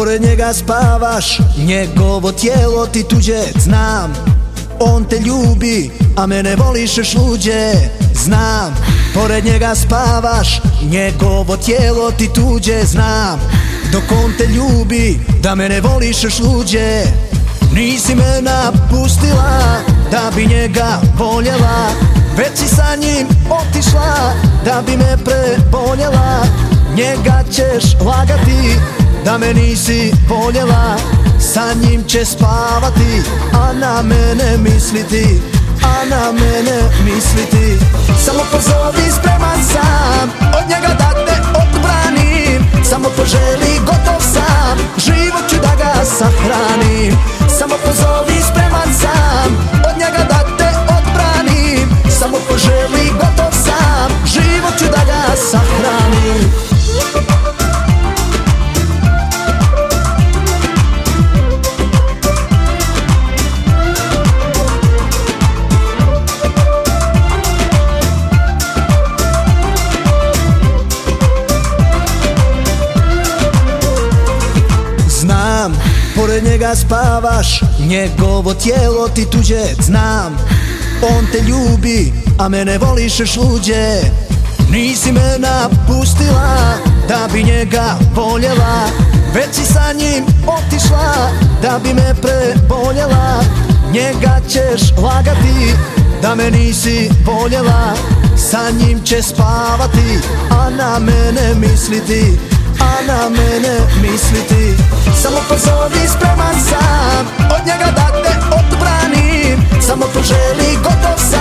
pored njega spavaš, njegovo tijelo ti tuđe. Znam, on te ljubi, a mene voliš još luđe. Znam, pored njega spavaš, njegovo tijelo ti tuđe. Znam, dok on te ljubi, da mene voliš još luđe. Nisi me napustila, da bi njega voljela, već si sa njim otišla, da bi me preboljela. Njega ćeš lagati, da me nisi voljela, sa njim će spavati, a na mene misliti, a na mene misliti. Samo pozovi, spreman sam, od njega da te odbranim. Samo poželi, gotov sam, život ću da ga sahranim. Samo pozovi, spreman sam, od njega da te odbranim. Samo poželi, gotov sam, život ću da ga sahranim. Znam, pored njega spavaš, njegovo tijelo ti tuđe. Znam, on te ljubi, a mene voliš još luđe. Nisi me napustila, da bi njega voljela, već si sa njim otišla, da bi me preboljela. Njega ćeš lagati, da me nisi voljela, sa njim će spavati, a na mene misliti, a na mene misliti. Samo pozovi, spreman sam, od njega da te odbranim. Samo poželi, gotov sam.